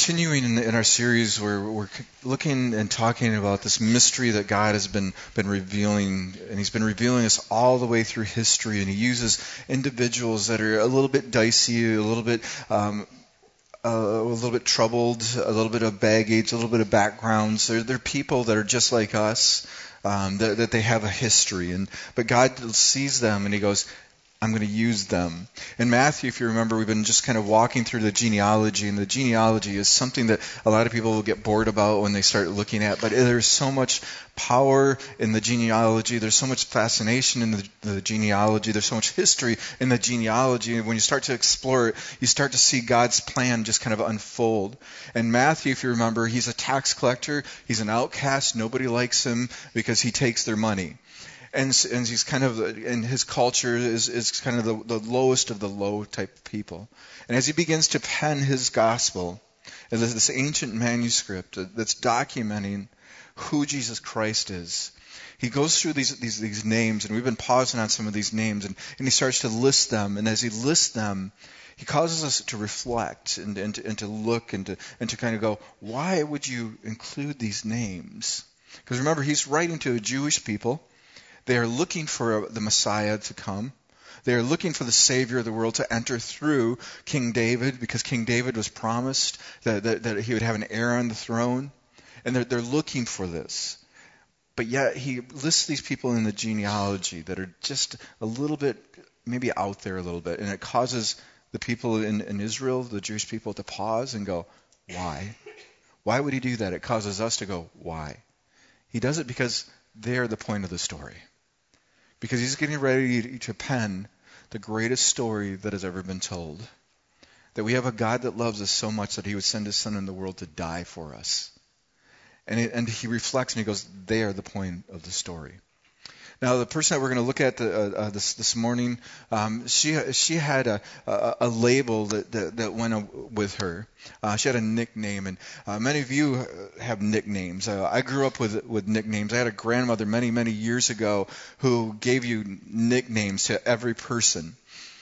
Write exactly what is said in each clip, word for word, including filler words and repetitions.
continuing in, in our series where we're c- looking and talking about this mystery that God has been, been revealing, and He's been revealing us all the way through history, and He uses individuals that are a little bit dicey, a little bit um, uh, a little bit troubled, a little bit of baggage, a little bit of backgrounds. They're, they're people that are just like us, um, that, that they have a history, and but God sees them and He goes, I'm going to use them. In Matthew, if you remember, we've been just kind of walking through the genealogy, and the genealogy is something that a lot of people will get bored about when they start looking at, but there's so much power in the genealogy, there's so much fascination in the, the genealogy, there's so much history in the genealogy, and when you start to explore it, you start to see God's plan just kind of unfold. And Matthew, if you remember, he's a tax collector, he's an outcast, nobody likes him because he takes their money. And, and he's kind of, and his culture is, is kind of the, the lowest of the low type of people. And as he begins to pen his gospel, and this, this ancient manuscript that's documenting who Jesus Christ is, he goes through these, these, these names, and we've been pausing on some of these names, and, and he starts to list them. And as he lists them, he causes us to reflect and, and, to, and to look and to, and to kind of go, why would you include these names? Because remember, he's writing to a Jewish people. They are looking for the Messiah to come. They are looking for the Savior of the world to enter through King David, because King David was promised that, that, that he would have an heir on the throne. And they're, they're looking for this. But yet he lists these people in the genealogy that are just a little bit, maybe out there a little bit. And it causes the people in, in Israel, the Jewish people, to pause and go, why? Why would he do that? It causes us to go, why? He does it because they're the point of the story. Because he's getting ready to pen the greatest story that has ever been told. That we have a God that loves us so much that he would send his son in the world to die for us. And, it, and he reflects and he goes, they are the point of the story. Now, the person that we're going to look at the, uh, uh, this this morning, um, she she had a, a, a label that, that, that went with her. Uh, she had a nickname, and uh, many of you have nicknames. Uh, I grew up with with nicknames. I had a grandmother many, many years ago who gave you nicknames to every person.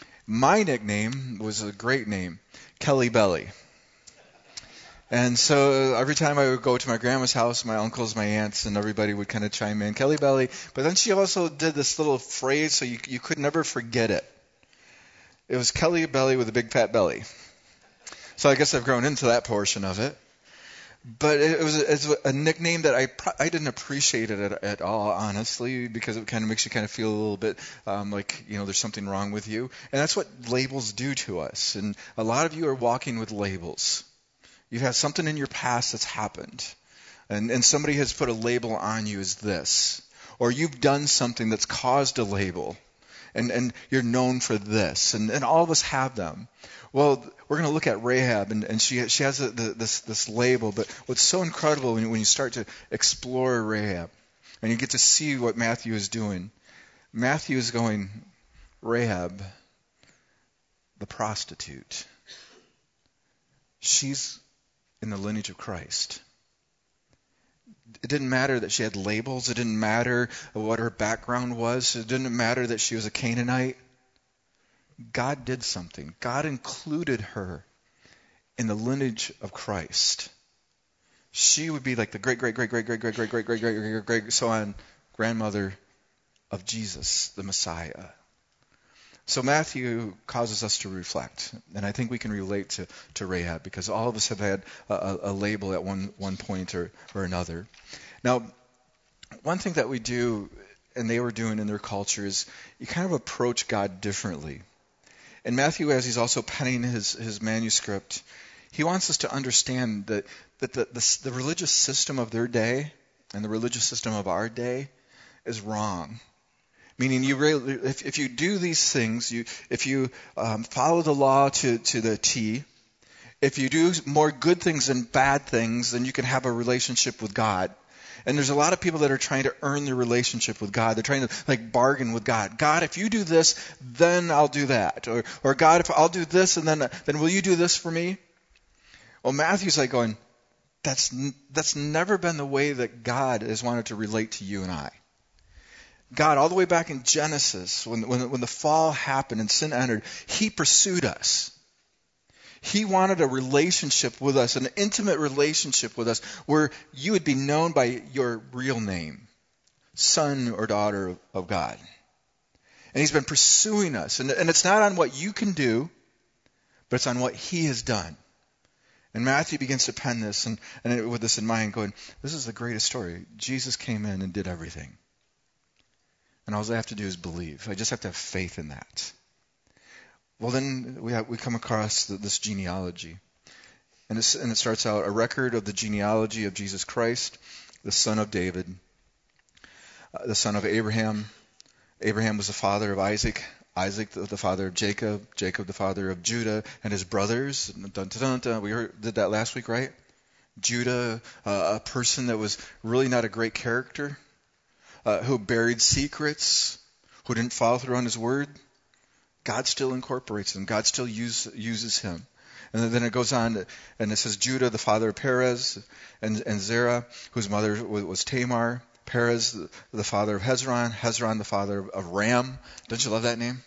My nickname was a great name, Kelly Belly. And so every time I would go to my grandma's house, my uncles, my aunts, and everybody would kind of chime in, Kelly Belly. But then she also did this little phrase so you, you could never forget it. It was Kelly Belly with a big fat belly. So I guess I've grown into that portion of it. But it was a, it was a nickname that I I didn't appreciate it at, at all, honestly, because it kind of makes you kind of feel a little bit um, like, you know, there's something wrong with you. And that's what labels do to us. And a lot of you are walking with labels. You've had something in your past that's happened, and, and somebody has put a label on you as this. Or you've done something that's caused a label, and, and you're known for this, and, and all of us have them. Well, we're going to look at Rahab, and, and she she has a, the, this this label, but what's so incredible when you, when you start to explore Rahab, and you get to see what Matthew is doing. Matthew is going, Rahab, the prostitute. She's in the lineage of Christ. It didn't matter that she had labels. It didn't matter what her background was. It didn't matter that she was a Canaanite. God did something. God included her in the lineage of Christ. She would be like the great, great, great, great, great, great, great, great, great, great, great, great, so on, grandmother of Jesus, the Messiah. So Matthew causes us to reflect, and I think we can relate to, to Rahab, because all of us have had a, a label at one, one point or, or another. Now, one thing that we do, and they were doing in their culture, is you kind of approach God differently. And Matthew, as he's also penning his, his manuscript, he wants us to understand that, that the, the, the religious system of their day and the religious system of our day is wrong. Meaning, you really, if, if you do these things, you, if you um, follow the law to, to the T, if you do more good things than bad things, then you can have a relationship with God. And there's a lot of people that are trying to earn their relationship with God. They're trying to like bargain with God. God, if you do this, then I'll do that. Or, or God, if I'll do this, and then then will you do this for me? Well, Matthew's like going, that's that's never been the way that God has wanted to relate to you and I. God, all the way back in Genesis, when, when, when the fall happened and sin entered, he pursued us. He wanted a relationship with us, an intimate relationship with us, where you would be known by your real name, son or daughter of God. And he's been pursuing us. And, and it's not on what you can do, but it's on what he has done. And Matthew begins to pen this, and, and with this in mind, going, this is the greatest story. Jesus came in and did everything. And all I have to do is believe. I just have to have faith in that. Well, then we have, we come across the, this genealogy. And, it's, and it starts out, a record of the genealogy of Jesus Christ, the son of David, uh, the son of Abraham. Abraham was the father of Isaac. Isaac, the, the father of Jacob. Jacob, the father of Judah and his brothers. Dun, dun, dun, dun. We heard, did that last week, right? Judah, uh, a person that was really not a great character, uh, who buried secrets, who didn't follow through on his word. God still incorporates him. God still use, uses him. And then it goes on, and it says Judah, the father of Perez, and, and Zerah, whose mother was Tamar. Perez, the, the father of Hezron. Hezron, the father of, of Ram. Don't you love that name?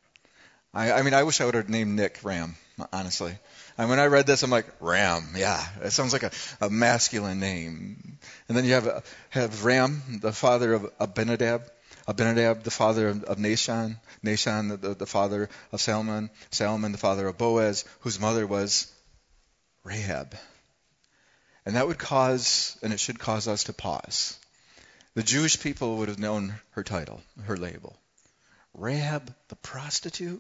I, I mean, I wish I would have named Nick Ram, honestly. And when I read this, I'm like, Ram, yeah. It sounds like a, a masculine name. And then you have, have Ram, the father of Abinadab. Abinadab, the father of, of Nahshon. Nahshon, the, the, the father of Salmon. Salmon, the father of Boaz, whose mother was Rahab. And that would cause, and it should cause us to pause. The Jewish people would have known her title, her label. Rahab the prostitute?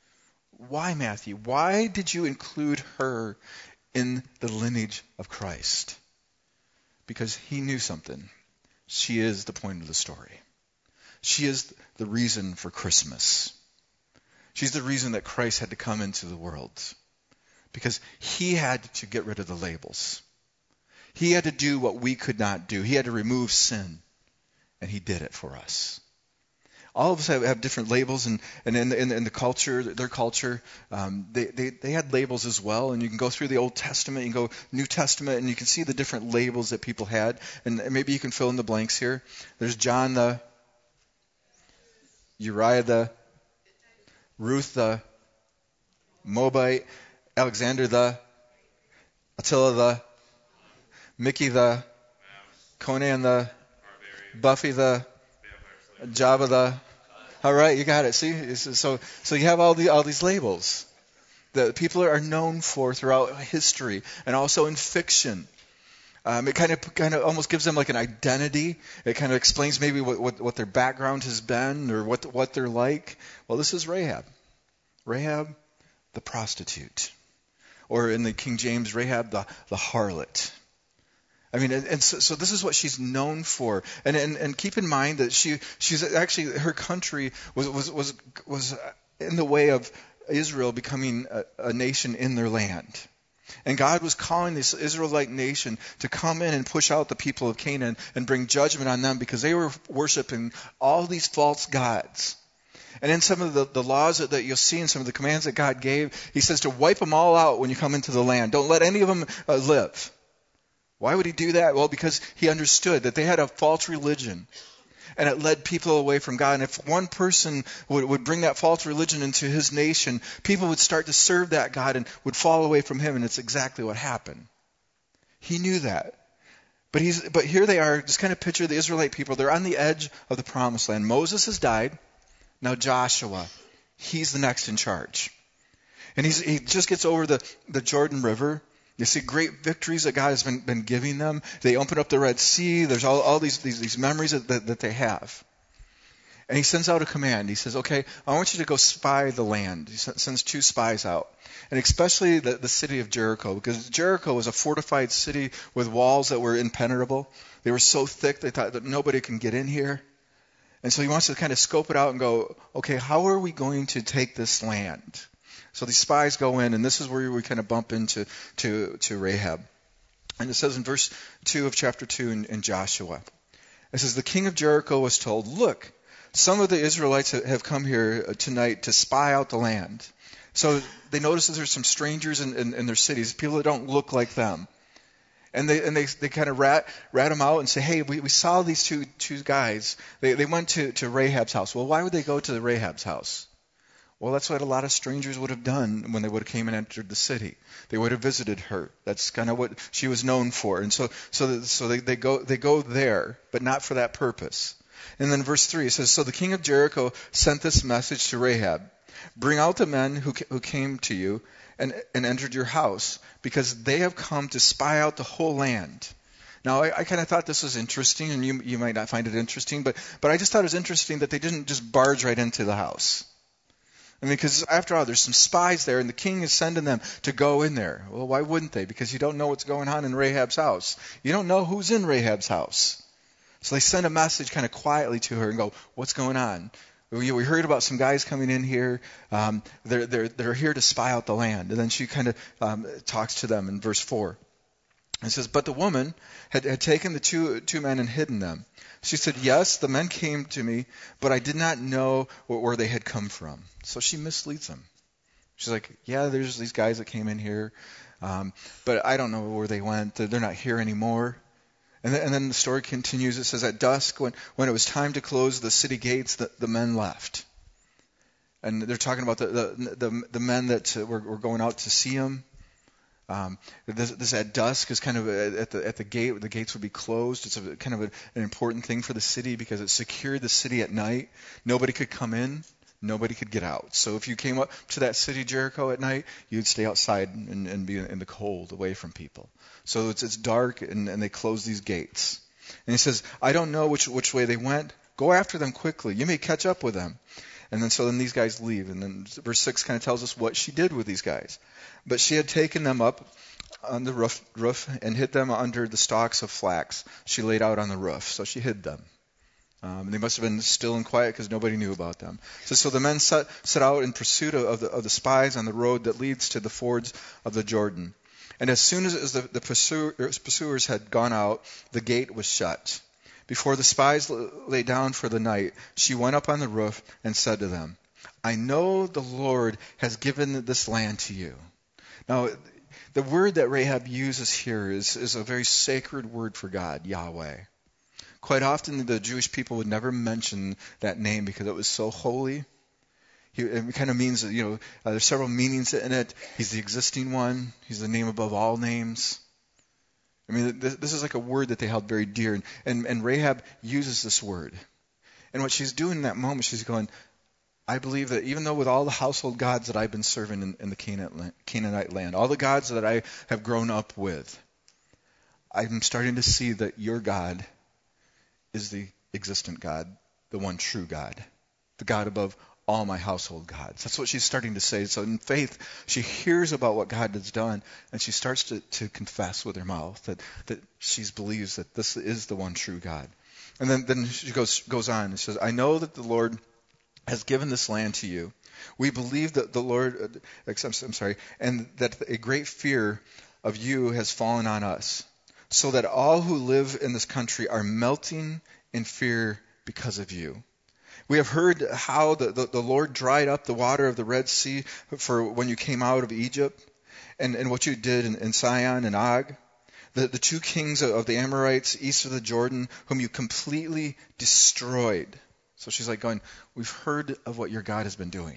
Why, Matthew? Why did you include her in the lineage of Christ? Because he knew something. She is the point of the story. She is the reason for Christmas. She's the reason that Christ had to come into the world. Because he had to get rid of the labels. He had to do what we could not do. He had to remove sin. And he did it for us. All of us have, have different labels, and, and in, in, in the culture, their culture, um, they, they, they had labels as well. And you can go through the Old Testament, you can go New Testament, and you can see the different labels that people had. And maybe you can fill in the blanks here. There's John the, Uriah the, Ruth the, Moabite, Alexander the, Attila the, Mickey the, Conan the, Buffy the, Java the. All right, you got it. See, so so you have all the all these labels that people are known for throughout history, and also in fiction. Um, it kind of kind of almost gives them like an identity. It kind of explains maybe what, what, what their background has been or what what they're like. Well, this is Rahab. Rahab, the prostitute, or in the King James, Rahab the the harlot. I mean, and so, so this is what she's known for, and, and and keep in mind that she she's actually her country was was was was in the way of Israel becoming a, a nation in their land, and God was calling this Israelite nation to come in and push out the people of Canaan and bring judgment on them because they were worshiping all these false gods. And in some of the, the laws that, that you'll see in some of the commands that God gave, He says to wipe them all out when you come into the land. Don't let any of them uh, live. Why would he do that? Well, because he understood that they had a false religion, and it led people away from God. And if one person would, would bring that false religion into his nation, people would start to serve that God and would fall away from him, and it's exactly what happened. He knew that. But he's but here they are, just kind of picture the Israelite people. They're on the edge of the promised land. Moses has died. Now Joshua, he's the next in charge. And he's, he just gets over the, the Jordan River. You see great victories that God has been, been giving them. They open up the Red Sea. There's all, all these, these, these memories that, that, that they have. And he sends out a command. He says, okay, I want you to go spy the land. He sends two spies out. And especially the, the city of Jericho, because Jericho was a fortified city with walls that were impenetrable. They were so thick they thought that nobody can get in here. And so he wants to kind of scope it out and go, okay, how are we going to take this land? So these spies go in, and this is where we kind of bump into to, to Rahab. And it says in verse two of chapter two in, in Joshua, it says, the king of Jericho was told, look, some of the Israelites have come here tonight to spy out the land. So they notice that there's some strangers in, in, in their cities, people that don't look like them. And they and they, they kind of rat rat them out and say, hey, we, we saw these two two guys. They they went to, to Rahab's house. Well, why would they go to the Rahab's house? Well, that's what a lot of strangers would have done when they would have came and entered the city. They would have visited her. That's kind of what she was known for. And so, so, so they, they go, they go there, but not for that purpose. And then verse three, it says, so the king of Jericho sent this message to Rahab: bring out the men who, who came to you and, and entered your house, because they have come to spy out the whole land. Now, I, I kind of thought this was interesting, and you, you might not find it interesting, but, but I just thought it was interesting that they didn't just barge right into the house. I mean, because after all, there's some spies there, and the king is sending them to go in there. Well, why wouldn't they? Because you don't know what's going on in Rahab's house. You don't know who's in Rahab's house. So they send a message kind of quietly to her and go, what's going on? We, we heard about some guys coming in here. Um, they're, they're, they're here to spy out the land. And then she kind of um, talks to them in verse four. It says, but the woman had, had taken the two, two men and hidden them. She said, yes, the men came to me, but I did not know where they had come from. So she misleads them. She's like, yeah, there's these guys that came in here, um, but I don't know where they went. They're not here anymore. And then, and then the story continues. It says, at dusk, when, when it was time to close the city gates, the, the men left. And they're talking about the, the, the, the men that were, were going out to see him. Um, this, this at dusk is kind of a, at the at the gate. The gates would be closed. It's a, kind of a, an important thing for the city because it secured the city at night. Nobody could come in. Nobody could get out. So if you came up to that city, Jericho, at night, you'd stay outside and, and be in the cold, away from people. So it's it's dark, and, and they close these gates. And he says, I don't know which which way they went. Go after them quickly. You may catch up with them. And then so then these guys leave. And then verse six kind of tells us what she did with these guys. But she had taken them up on the roof, roof and hid them under the stalks of flax she laid out on the roof. So she hid them. Um, they must have been still and quiet because nobody knew about them. So, so the men set, set out in pursuit of the, of the spies on the road that leads to the fords of the Jordan. And as soon as, as the, the pursuers, pursuers had gone out, the gate was shut. Before the spies lay down for the night, she went up on the roof and said to them, I know the Lord has given this land to you. Now, the word that Rahab uses here is, is a very sacred word for God, Yahweh. Quite often, the Jewish people would never mention that name because it was so holy. He, it kind of means, you know, uh, there's several meanings in it. He's the existing one. He's the name above all names. I mean, this, this is like a word that they held very dear. And, and, and Rahab uses this word. And what she's doing in that moment, she's going, I believe that even though with all the household gods that I've been serving in, in the Canaanite land, all the gods that I have grown up with, I'm starting to see that your God is the existent God, the one true God, the God above all my household gods. That's what she's starting to say. So in faith, she hears about what God has done, and she starts to, to confess with her mouth that, that she believes that this is the one true God. And then, then she goes, goes on and says, I know that the Lord has given this land to you. We believe that the Lord, I'm sorry, and that a great fear of you has fallen on us, so that all who live in this country are melting in fear because of you. We have heard how the, the, the Lord dried up the water of the Red Sea for when you came out of Egypt, and, and what you did in, in Sihon and Og, the, the two kings of the Amorites east of the Jordan, whom you completely destroyed. So she's like going, we've heard of what your God has been doing.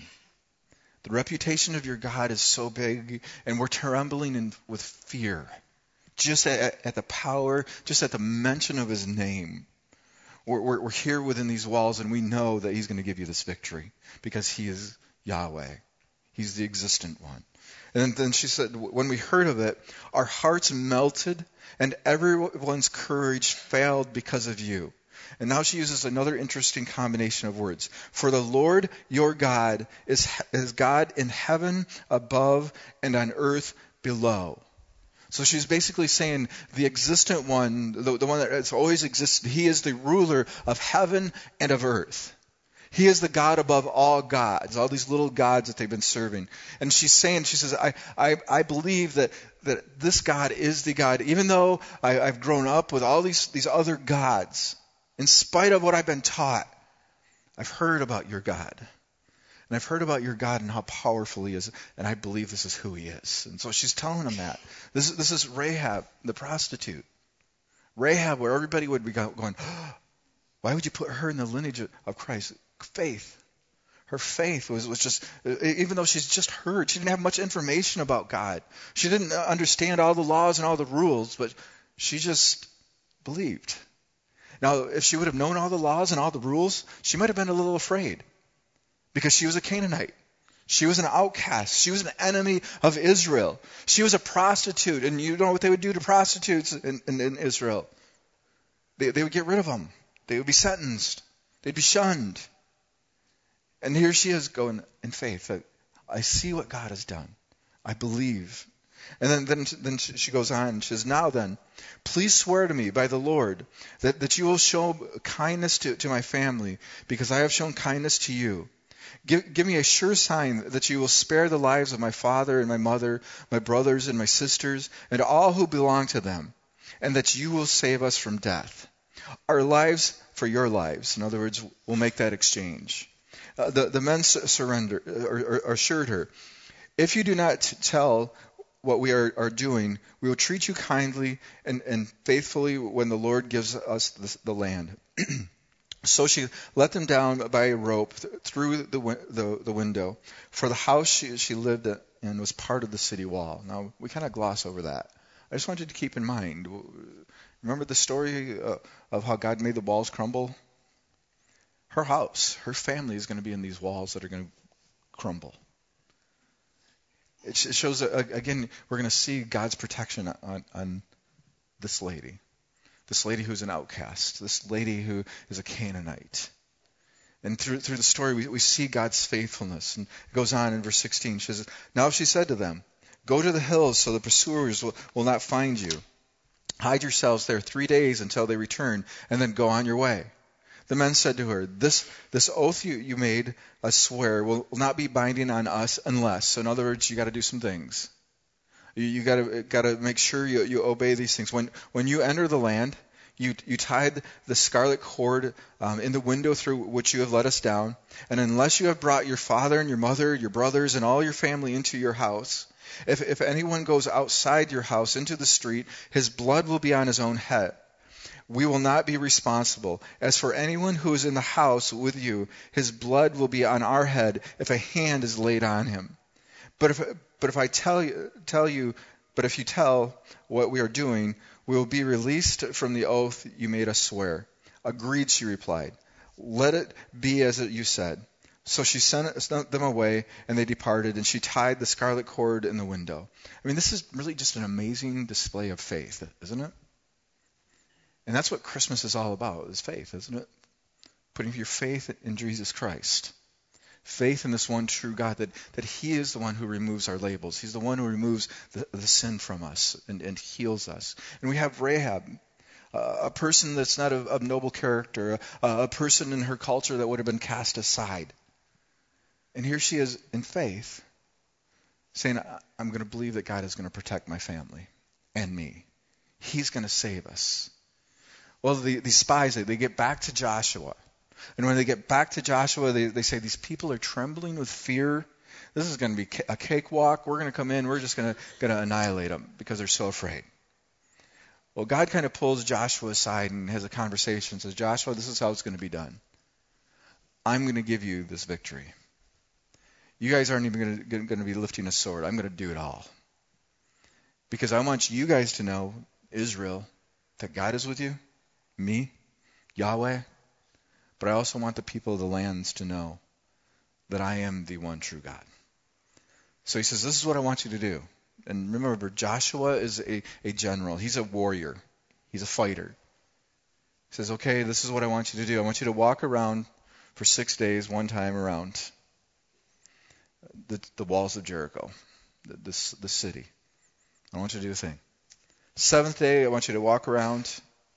The reputation of your God is so big, and we're trembling in, with fear. Just at, at the power, just at the mention of his name. We're, we're, we're here within these walls, and we know that he's going to give you this victory because he is Yahweh. He's the existent one. And then she said, when we heard of it, our hearts melted, and everyone's courage failed because of you. And now she uses another interesting combination of words. For the Lord your God is, is God in heaven above and on earth below. So she's basically saying the existent one, the, the one that has always existed, he is the ruler of heaven and of earth. He is the God above all gods, all these little gods that they've been serving. And she's saying, she says, I, I, I believe that, that this God is the God, even though I, I've grown up with all these, these other gods. In spite of what I've been taught, I've heard about your God. And I've heard about your God and how powerful he is, and I believe this is who he is. And so she's telling him that. This is, this is Rahab, the prostitute. Rahab, where everybody would be going, oh, why would you put her in the lineage of Christ? Faith. Her faith was, was just, even though she's just heard, she didn't have much information about God. She didn't understand all the laws and all the rules, but she just believed. Now, if she would have known all the laws and all the rules, she might have been a little afraid because she was a Canaanite. She was an outcast. She was an enemy of Israel. She was a prostitute, and you know what they would do to prostitutes in, in, in Israel. They, they would get rid of them. They would be sentenced. They'd be shunned. And here she is going in faith. I see what God has done. I believe. And then, then, then she goes on. She says, now then, please swear to me by the Lord that, that you will show kindness to, to my family because I have shown kindness to you. Give, give me a sure sign that you will spare the lives of my father and my mother, my brothers and my sisters, and all who belong to them, and that you will save us from death. Our lives for your lives. In other words, we'll make that exchange. Uh, the, the men surrender, or, or assured her, if you do not t- tell what we are, are doing, we will treat you kindly and, and faithfully when the Lord gives us the, the land. So she let them down by a rope th- through the, the the window, for the house she, she lived in was part of the city wall. Now, we kind of gloss over that. I just wanted to keep in mind, remember the story uh, of how God made the walls crumble? Her house, her family is going to be in these walls that are going to crumble. It, sh- it shows, uh, again, we're going to see God's protection on, on this lady. This lady who's an outcast. This lady who is a Canaanite. And through through the story, we, we see God's faithfulness. And it goes on in verse sixteen. She says, now she said to them, go to the hills so the pursuers will, will not find you. Hide yourselves there three days until they return, and then go on your way. The men said to her, this this oath you, you made us swear will not be binding on us unless. So in other words, you got to do some things. You, you got to got to make sure you, you obey these things. When when you enter the land, you you tied the scarlet cord um, in the window through which you have let us down. And unless you have brought your father and your mother, your brothers, and all your family into your house, if if anyone goes outside your house into the street, his blood will be on his own head. We will not be responsible. As for anyone who is in the house with you, his blood will be on our head if a hand is laid on him. But if but if I tell you tell you, but if you tell what we are doing, we will be released from the oath you made us swear. Agreed, she replied. Let it be as you said. So she sent them away, and they departed, and she tied the scarlet cord in the window. I mean, this is really just an amazing display of faith, isn't it? And that's what Christmas is all about, is faith, isn't it? Putting your faith in Jesus Christ. Faith in this one true God, that, that He is the one who removes our labels. He's the one who removes the, the sin from us and, and heals us. And we have Rahab, uh, a person that's not of, of noble character, uh, a person in her culture that would have been cast aside. And here she is in faith, saying, I'm going to believe that God is going to protect my family and me. He's going to save us. Well, the, these spies, they, they get back to Joshua. And when they get back to Joshua, they, they say, these people are trembling with fear. This is going to be a cakewalk. We're going to come in. We're just going to, going to annihilate them because they're so afraid. Well, God kind of pulls Joshua aside and has a conversation and says, Joshua, this is how it's going to be done. I'm going to give you this victory. You guys aren't even going to, going to be lifting a sword. I'm going to do it all. Because I want you guys to know, Israel, that God is with you, me, Yahweh. But I also want the people of the lands to know that I am the one true God. So he says, this is what I want you to do. And remember, Joshua is a, a general. He's a warrior. He's a fighter. He says, okay, this is what I want you to do. I want you to walk around for six days, one time around the, the walls of Jericho, the, the, the city. I want you to do a thing. Seventh day, I want you to walk around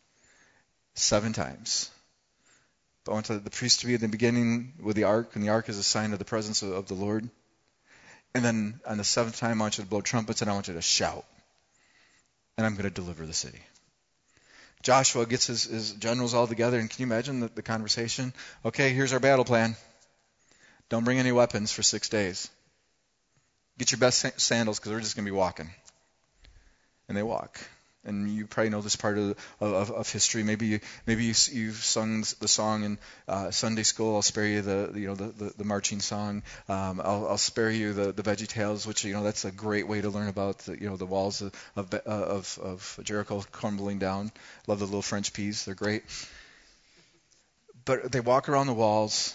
seven times. I want the priest to be in the beginning with the ark, and the ark is a sign of the presence of, of the Lord. And then on the seventh time, I want you to blow trumpets, and I want you to shout. And I'm going to deliver the city. Joshua gets his, his generals all together, and can you imagine the, the conversation? Okay, here's our battle plan. Don't bring any weapons for six days. Get your best sandals, because we're just going to be walking. And they walk. And you probably know this part of of, of history. Maybe you, maybe you, you've sung the song in uh, Sunday school. I'll spare you the you know the, the, the marching song. Um, I'll, I'll spare you the, the Veggie Tales, which you know that's a great way to learn about the, you know the walls of of, uh, of of Jericho crumbling down. Love the little French peas; they're great. But they walk around the walls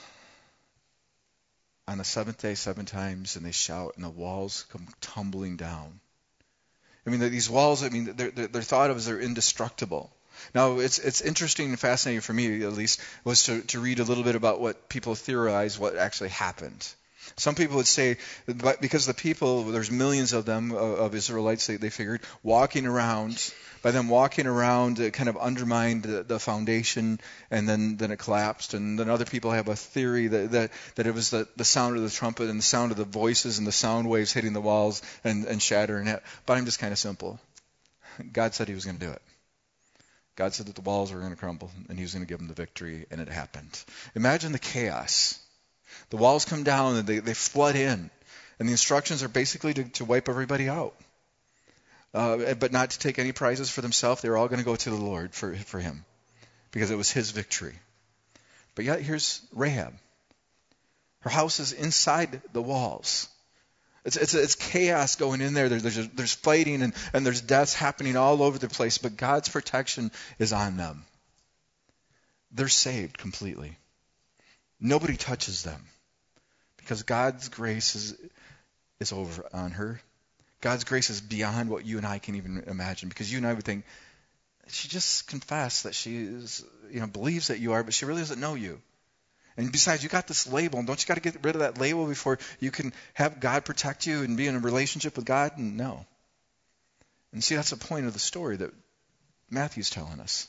on the seventh day seven times, and they shout, and the walls come tumbling down. I mean, these walls, I mean, they're, they're, they're thought of as they're indestructible. Now, it's it's interesting and fascinating for me, at least, was to, to read a little bit about what people theorize what actually happened. Some people would say, that because the people, there's millions of them, of, of Israelites, they, they figured, walking around, by them walking around, it kind of undermined the, the foundation, and then, then it collapsed. And then other people have a theory that, that, that it was the, the sound of the trumpet and the sound of the voices and the sound waves hitting the walls and, and shattering it. But I'm just kind of simple. God said he was going to do it. God said that the walls were going to crumble, and he was going to give them the victory, and it happened. Imagine the chaos. The walls come down, and they, they flood in, and the instructions are basically to, to wipe everybody out, uh, but not to take any prizes for themselves. They're all going to go to the Lord for, for him, because it was his victory. But yet here's Rahab. Her house is inside the walls. It's, it's, it's chaos going in there. There's, there's fighting and, and there's deaths happening all over the place, but God's protection is on them. They're saved completely. Nobody touches them because God's grace is, is over on her. God's grace is beyond what you and I can even imagine, because you and I would think, she just confessed that she is, you know, believes that you are, but she really doesn't know you. And besides, you got this label, and don't you got to get rid of that label before you can have God protect you and be in a relationship with God? And no. And see, that's the point of the story that Matthew's telling us.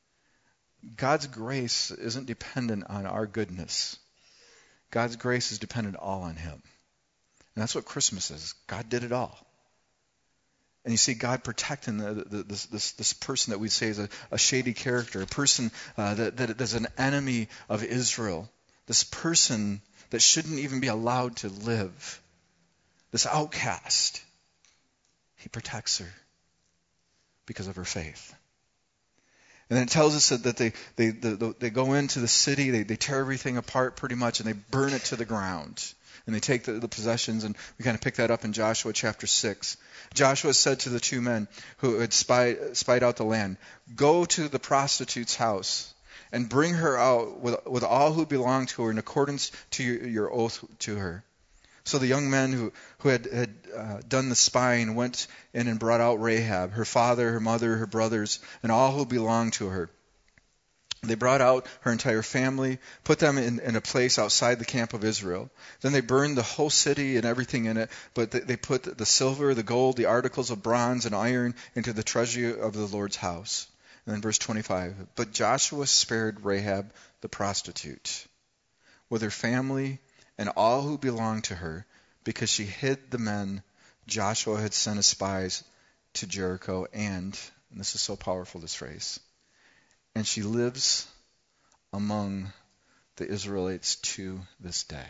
God's grace isn't dependent on our goodness. God's grace is dependent all on him. And that's what Christmas is. God did it all. And you see God protecting the, the, this, this, this person that we'd say is a, a shady character, a person uh, that, that is an enemy of Israel, this person that shouldn't even be allowed to live, this outcast. He protects her because of her faith. And then it tells us that they, they, they, they go into the city, they, they tear everything apart pretty much, and they burn it to the ground. And they take the, the possessions, and we kind of pick that up in Joshua chapter six. Joshua said to the two men who had spied, spied out the land, "Go to the prostitute's house and bring her out with, with all who belong to her in accordance to your, your oath to her." So the young men who, who had, had uh, done the spying went in and brought out Rahab, her father, her mother, her brothers, and all who belonged to her. They brought out her entire family, put them in, in a place outside the camp of Israel. Then they burned the whole city and everything in it, but they, they put the silver, the gold, the articles of bronze and iron into the treasury of the Lord's house. And then verse twenty-five, "But Joshua spared Rahab the prostitute with her family and all who belonged to her, because she hid the men Joshua had sent as spies to Jericho, and," and this is so powerful, this phrase, "and she lives among the Israelites to this day."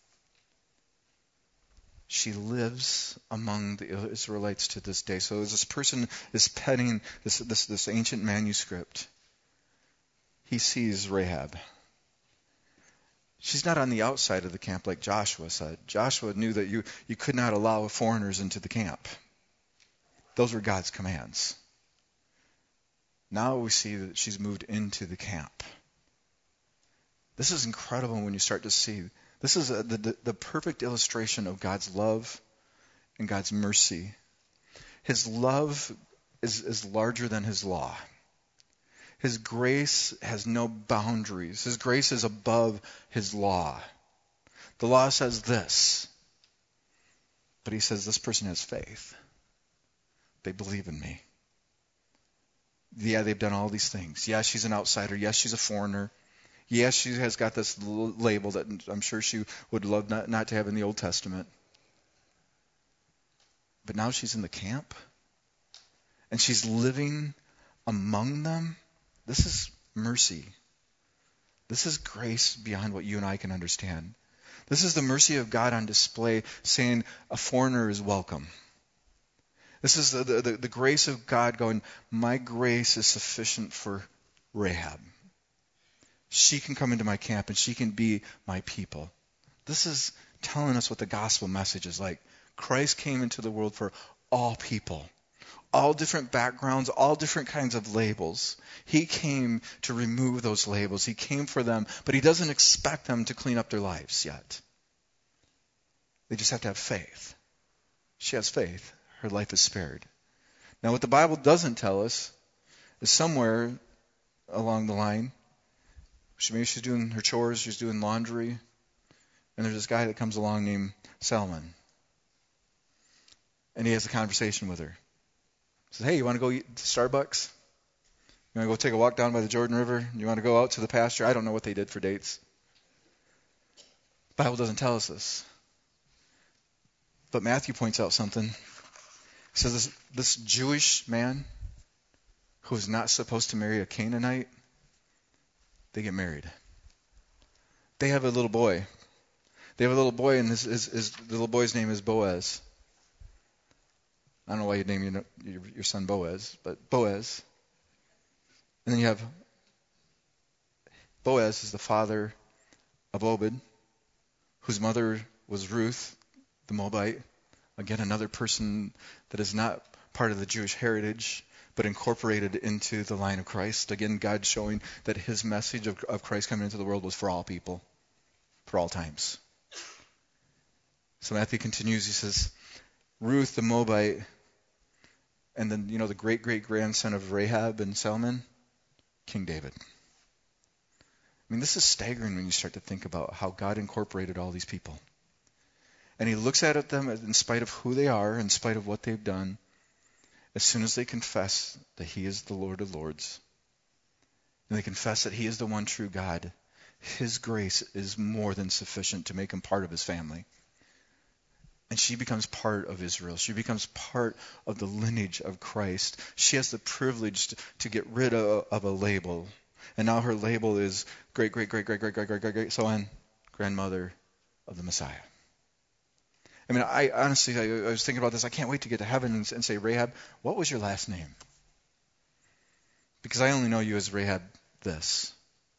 She lives among the Israelites to this day. So as this person is penning this, this, this ancient manuscript, he sees Rahab. She's not on the outside of the camp like Joshua said. Joshua knew that you, you could not allow foreigners into the camp. Those were God's commands. Now we see that she's moved into the camp. This is incredible when you start to see. This is a, the, the, the perfect illustration of God's love and God's mercy. His love is, is larger than his law. His grace has no boundaries. His grace is above his law. The law says this, but he says this person has faith. They believe in me. Yeah, they've done all these things. Yes, she's an outsider. Yes, she's a foreigner. Yes, she has got this label that I'm sure she would love not, not to have in the Old Testament. But now she's in the camp, and she's living among them. This is mercy. This is grace beyond what you and I can understand. This is the mercy of God on display, saying a foreigner is welcome. This is the, the, the grace of God going, my grace is sufficient for Rahab. She can come into my camp and she can be my people. This is telling us what the gospel message is like. Christ came into the world for all people, all different backgrounds, all different kinds of labels. He came to remove those labels. He came for them, but he doesn't expect them to clean up their lives yet. They just have to have faith. She has faith. Her life is spared. Now, what the Bible doesn't tell us is somewhere along the line, she, maybe she's doing her chores, she's doing laundry, and there's this guy that comes along named Salmon. And he has a conversation with her. He says, hey, you want to go eat to Starbucks? You want to go take a walk down by the Jordan River? You want to go out to the pasture? I don't know what they did for dates. The Bible doesn't tell us this. But Matthew points out something. He says this, this Jewish man who is not supposed to marry a Canaanite, they get married. They have a little boy. They have a little boy, and his, his, his the little boy's name is Boaz. I don't know why you'd name your, your, your son Boaz, but Boaz. And then you have Boaz is the father of Obed, whose mother was Ruth, the Moabite. Again, another person that is not part of the Jewish heritage, but incorporated into the line of Christ. Again, God showing that his message of, of Christ coming into the world was for all people, for all times. So Matthew continues, he says, Ruth the Moabite, and then, you know, the great-great-grandson of Rahab and Salmon, King David. I mean, this is staggering when you start to think about how God incorporated all these people. And he looks at them in spite of who they are, in spite of what they've done, as soon as they confess that he is the Lord of Lords, and they confess that he is the one true God, his grace is more than sufficient to make him part of his family. And she becomes part of Israel. She becomes part of the lineage of Christ. She has the privilege to, to get rid of, of a label. And now her label is great, great, great, great, great, great, great, great, great, so on, grandmother of the Messiah. I mean, I honestly, I, I was thinking about this. I can't wait to get to heaven and, and say, Rahab, what was your last name? Because I only know you as Rahab this.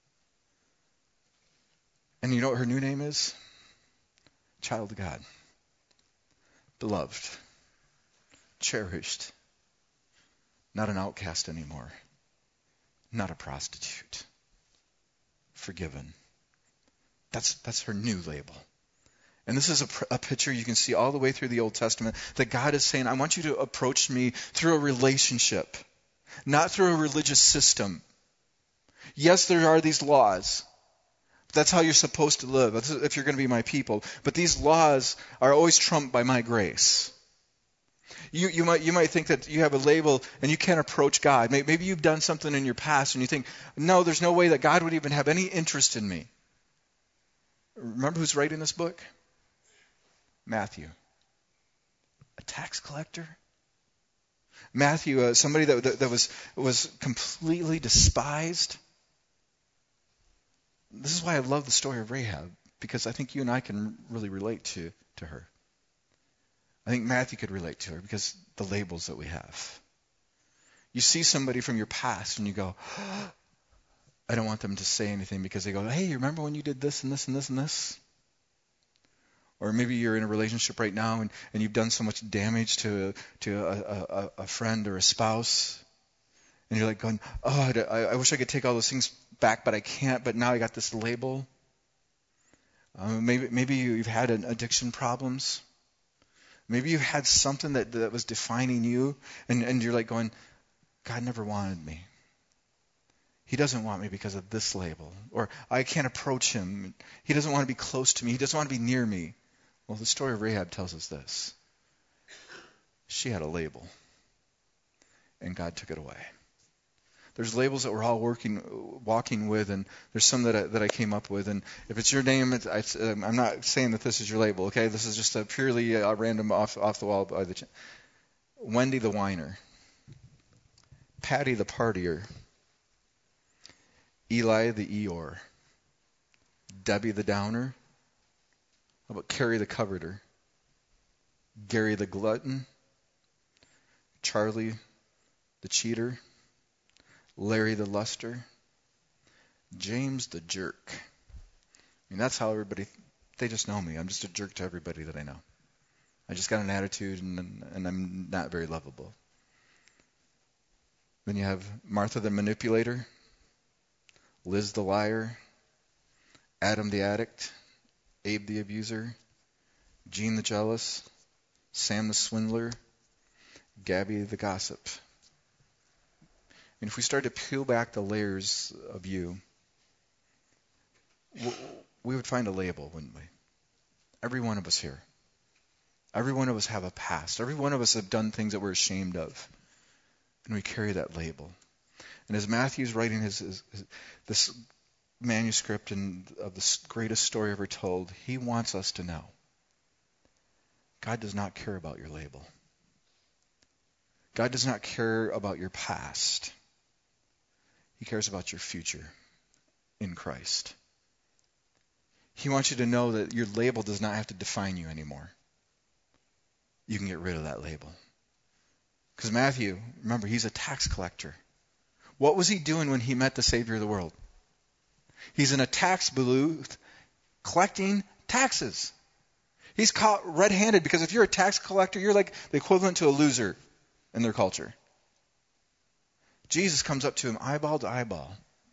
And you know what her new name is? Child of God. Beloved. Cherished. Not an outcast anymore. Not a prostitute. Forgiven. That's, that's her new label. And this is a, a picture you can see all the way through the Old Testament that God is saying, I want you to approach me through a relationship, not through a religious system. Yes, there are these laws. That's how you're supposed to live if you're going to be my people. But these laws are always trumped by my grace. You, you might you might think that you have a label and you can't approach God. Maybe you've done something in your past and you think, no, there's no way that God would even have any interest in me. Remember who's writing this book? Matthew, a tax collector. Matthew, uh, somebody that, that, that was was completely despised. This is why I love the story of Rahab, because I think you and I can really relate to, to her. I think Matthew could relate to her because the labels that we have. You see somebody from your past and you go, oh, I don't want them to say anything because they go, hey, you remember when you did this and this and this and this? Or maybe you're in a relationship right now and, and you've done so much damage to, to a, a, a friend or a spouse. And you're like going, oh, I, I wish I could take all those things back, but I can't. But now I got this label. Um, maybe maybe you've had an addiction problems. Maybe you had something that, that was defining you. And, and you're like going, God never wanted me. He doesn't want me because of this label. Or I can't approach him. He doesn't want to be close to me. He doesn't want to be near me. Well, the story of Rahab tells us this. She had a label, and God took it away. There's labels that we're all working, walking with, and there's some that I, that I came up with. And if it's your name, it's, I, I'm not saying that this is your label, okay? This is just a purely uh, random off off the wall. By the ch- Wendy the whiner, Patty the partier, Eli the Eeyore, Debbie the downer. How about Carrie the coveter? Gary the glutton? Charlie the cheater, Larry the luster, James the jerk. I mean, that's how everybody, they just know me. I'm just a jerk to everybody that I know. I just got an attitude, and, and I'm not very lovable. Then you have Martha the manipulator, Liz the liar, Adam the addict, Abe the abuser, Gene the jealous, Sam the swindler, Gabby the gossip. And if we start to peel back the layers of you, we would find a label, wouldn't we? Every one of us here. Every one of us have a past. Every one of us have done things that we're ashamed of. And we carry that label. And as Matthew's writing his, his, his this manuscript and of the greatest story ever told, he wants us to know God does not care about your label. God does not care about your past. He cares about your future in Christ. He wants you to know that your label does not have to define you anymore. You can get rid of that label. Because Matthew, remember, he's a tax collector. What was he doing when he met the Savior of the world? He's in a tax booth collecting taxes. He's caught red-handed because if you're a tax collector, you're like the equivalent to a loser in their culture. Jesus comes up to him eyeball to eyeball.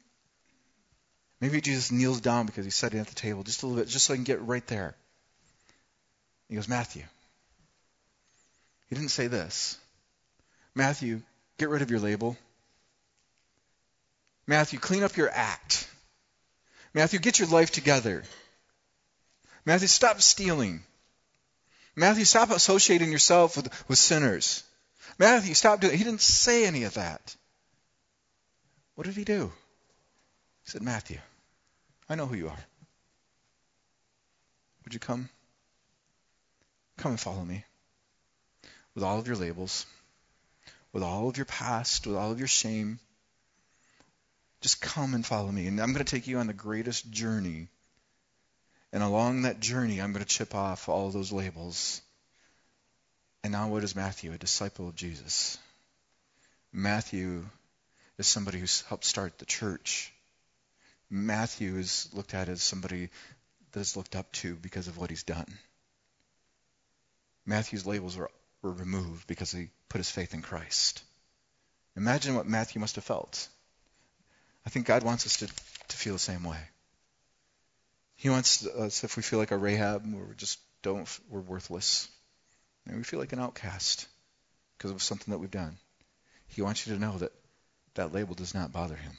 Maybe Jesus kneels down because he's sitting at the table just a little bit, just so he can get right there. He goes, Matthew. He didn't say this. Matthew, get rid of your label. Matthew, clean up your act. Matthew, get your life together. Matthew, stop stealing. Matthew, stop associating yourself with, with sinners. Matthew, stop doing it. He didn't say any of that. What did he do? He said, Matthew, I know who you are. Would you come? Come and follow me. With all of your labels, with all of your past, with all of your shame. Just come and follow me. And I'm going to take you on the greatest journey. And along that journey, I'm going to chip off all of those labels. And now what is Matthew? A disciple of Jesus. Matthew is somebody who's helped start the church. Matthew is looked at as somebody that is looked up to because of what he's done. Matthew's labels were, were removed because he put his faith in Christ. Imagine what Matthew must have felt. I think God wants us to, to feel the same way. He wants us, if we feel like a Rahab, where we just don't, we're worthless. And we feel like an outcast because of something that we've done. He wants you to know that that label does not bother him.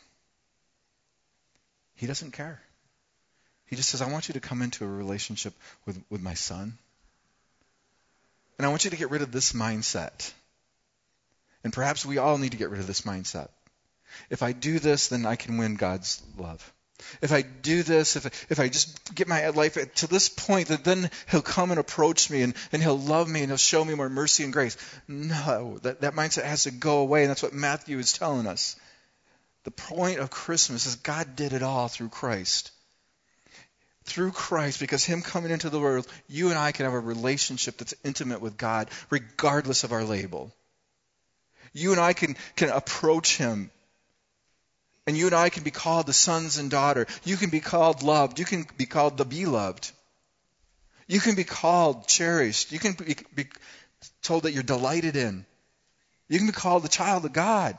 He doesn't care. He just says, I want you to come into a relationship with, with my son. And I want you to get rid of this mindset. And perhaps we all need to get rid of this mindset. If I do this, then I can win God's love. If I do this, if I, if I just get my life to this point, then he'll come and approach me and, and he'll love me and he'll show me more mercy and grace. No, that, that mindset has to go away, and that's what Matthew is telling us. The point of Christmas is God did it all through Christ. Through Christ, because him coming into the world, you and I can have a relationship that's intimate with God, regardless of our label. You and I can, can approach him. And you and I can be called the sons and daughter. You can be called loved. You can be called the beloved. You can be called cherished. You can be, be told that you're delighted in. You can be called the child of God.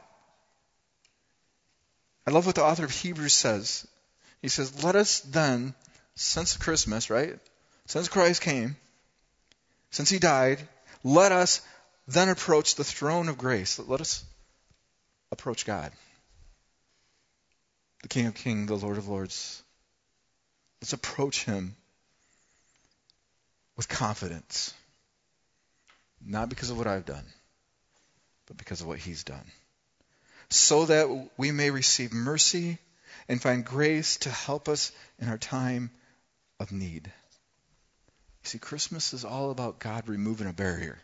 I love what the author of Hebrews says. He says, let us then, since Christmas, right? Since Christ came, since he died, let us then approach the throne of grace. Let us approach God. The King of Kings, the Lord of Lords. Let's approach him with confidence. Not because of what I've done, but because of what he's done. So that we may receive mercy and find grace to help us in our time of need. You see, Christmas is all about God removing a barrier.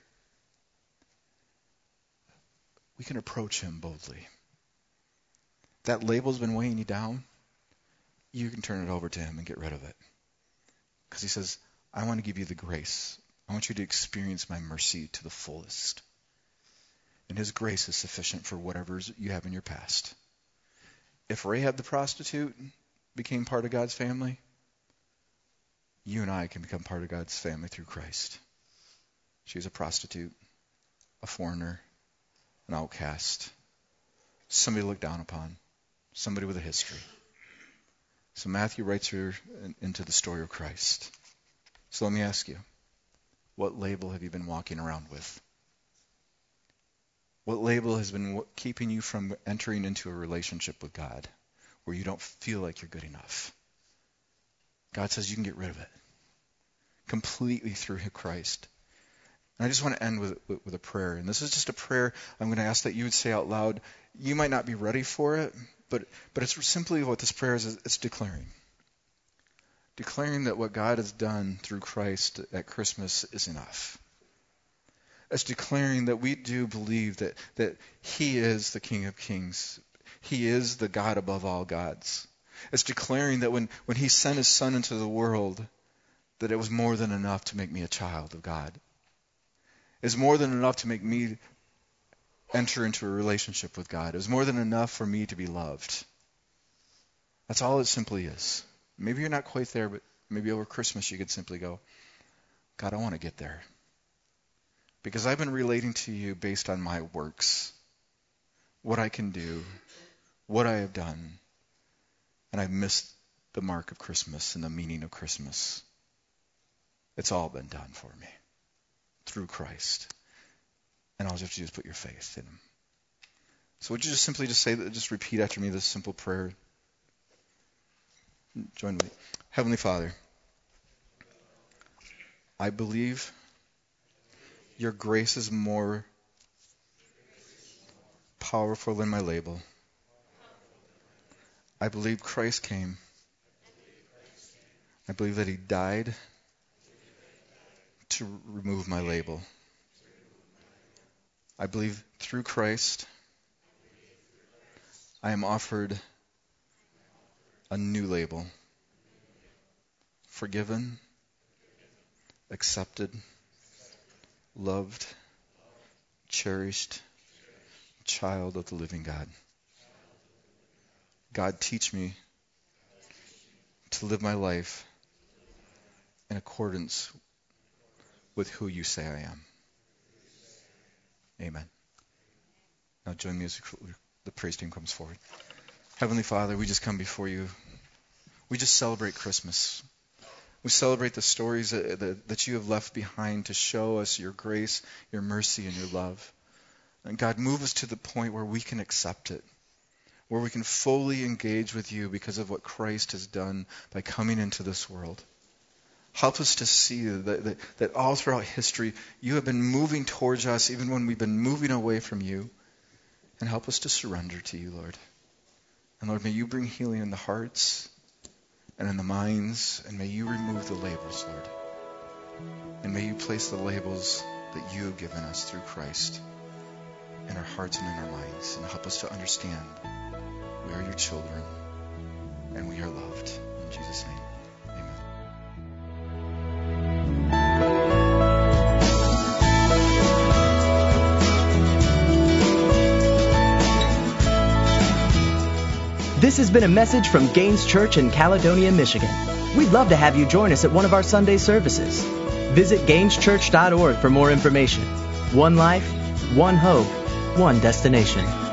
We can approach him boldly. That label's been weighing you down, you can turn it over to him and get rid of it. Because he says, I want to give you the grace. I want you to experience my mercy to the fullest. And his grace is sufficient for whatever you have in your past. If Rahab the prostitute became part of God's family, you and I can become part of God's family through Christ. She was a prostitute, a foreigner, an outcast, somebody looked down upon, somebody with a history. So Matthew writes her into the story of Christ. So let me ask you, what label have you been walking around with? What label has been keeping you from entering into a relationship with God where you don't feel like you're good enough? God says you can get rid of it completely through Christ. And I just want to end with, with, with a prayer. And this is just a prayer I'm going to ask that you would say out loud. You might not be ready for it, but, but it's simply what this prayer is. It's declaring. Declaring that what God has done through Christ at Christmas is enough. It's declaring that we do believe that, that he is the King of Kings. He is the God above all gods. It's declaring that when, when he sent his son into the world, that it was more than enough to make me a child of God. It's more than enough to make me enter into a relationship with God. It was more than enough for me to be loved. That's all it simply is. Maybe you're not quite there, but maybe over Christmas you could simply go, God, I want to get there. Because I've been relating to you based on my works, what I can do, what I have done, and I've missed the mark of Christmas and the meaning of Christmas. It's all been done for me through Christ. And all you have to do is put your faith in him. So would you just simply just say that, just repeat after me this simple prayer? Join me. Heavenly Father, I believe your grace is more powerful than my label. I believe Christ came. I believe that he died to remove my label. I believe through Christ, I am offered a new label. Forgiven, accepted, loved, cherished, child of the living God. God, teach me to live my life in accordance with who you say I am. Amen. Now join me as the praise team comes forward. Heavenly Father, we just come before you. We just celebrate Christmas. We celebrate the stories that, that, that you have left behind to show us your grace, your mercy, and your love. And God, move us to the point where we can accept it, where we can fully engage with you because of what Christ has done by coming into this world. Help us to see that, that, that all throughout history, you have been moving towards us even when we've been moving away from you. And help us to surrender to you, Lord. And Lord, may you bring healing in the hearts and in the minds, and may you remove the labels, Lord. And may you place the labels that you have given us through Christ in our hearts and in our minds, and help us to understand we are your children and we are loved. In Jesus' name. This has been a message from Gaines Church in Caledonia, Michigan. We'd love to have you join us at one of our Sunday services. Visit gaines church dot org for more information. One life, one hope, one destination.